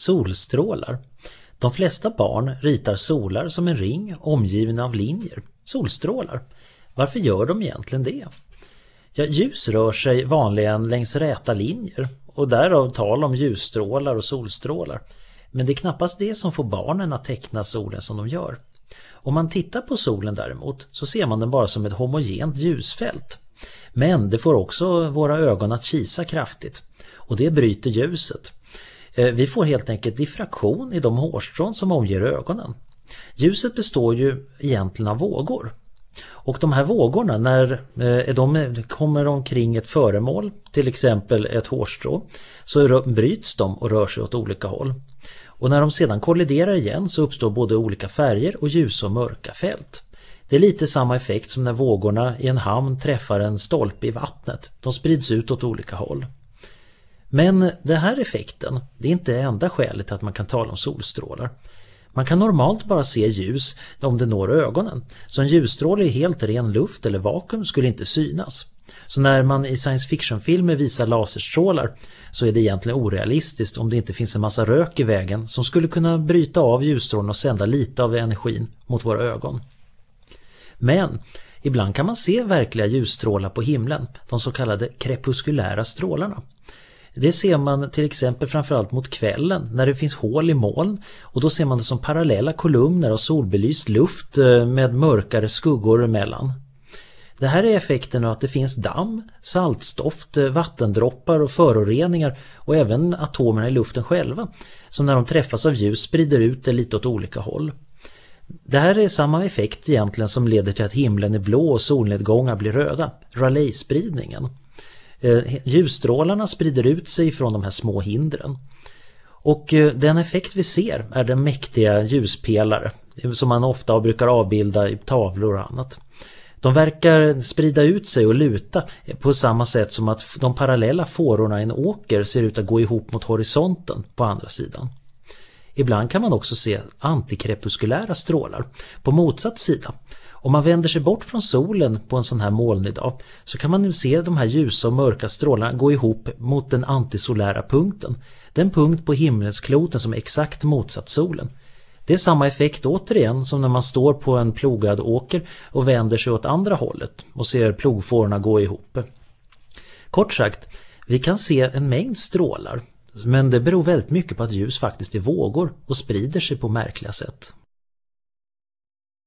Solstrålar. De flesta barn ritar solar som en ring omgiven av linjer. Solstrålar. Varför gör de egentligen det? Ja, ljus rör sig vanligen längs räta linjer och därav tal om ljusstrålar och solstrålar. Men det är knappast det som får barnen att teckna solen som de gör. Om man tittar på solen däremot så ser man den bara som ett homogent ljusfält. Men det får också våra ögon att kisa kraftigt och det bryter ljuset. Vi får helt enkelt diffraktion i de hårstrån som omger ögonen. Ljuset består ju egentligen av vågor. Och de här vågorna, när de kommer omkring ett föremål, till exempel ett hårstrå, så bryts de och rör sig åt olika håll. Och när de sedan kolliderar igen så uppstår både olika färger och ljusa och mörka fält. Det är lite samma effekt som när vågorna i en hamn träffar en stolpe i vattnet. De sprids ut åt olika håll. Men den här effekten, det är inte det enda skälet till att man kan tala om solstrålar. Man kan normalt bara se ljus om det når ögonen. Så en ljusstråle i helt ren luft eller vakuum skulle inte synas. Så när man i science fiction-filmer visar laserstrålar så är det egentligen orealistiskt om det inte finns en massa rök i vägen som skulle kunna bryta av ljusstrålen och sända lite av energin mot våra ögon. Men ibland kan man se verkliga ljusstrålar på himlen, de så kallade krepuskulära strålarna. Det ser man till exempel framförallt mot kvällen när det finns hål i moln och då ser man det som parallella kolumner av solbelyst luft med mörkare skuggor emellan. Det här är effekten av att det finns damm, saltstoft, vattendroppar och föroreningar och även atomerna i luften själva som när de träffas av ljus sprider ut det lite åt olika håll. Det här är samma effekt egentligen som leder till att himlen är blå och solnedgångar blir röda, Rayleigh-spridningen. Ljusstrålarna sprider ut sig från de här små hindren. Och den effekt vi ser är den mäktiga ljuspelare som man ofta brukar avbilda i tavlor och annat. De verkar sprida ut sig och luta på samma sätt som att de parallella fårorna i en åker ser ut att gå ihop mot horisonten på andra sidan. Ibland kan man också se antikrepuskulära strålar på motsatt sida. Om man vänder sig bort från solen på en sån här molnig dag så kan man nu se de här ljusa och mörka strålarna gå ihop mot den antisolära punkten. Den punkt på himmelskloten som är exakt motsatt solen. Det är samma effekt återigen som när man står på en plogad åker och vänder sig åt andra hållet och ser plogfårorna gå ihop. Kort sagt, vi kan se en mängd strålar, men det beror väldigt mycket på att ljus faktiskt är vågor och sprider sig på märkliga sätt.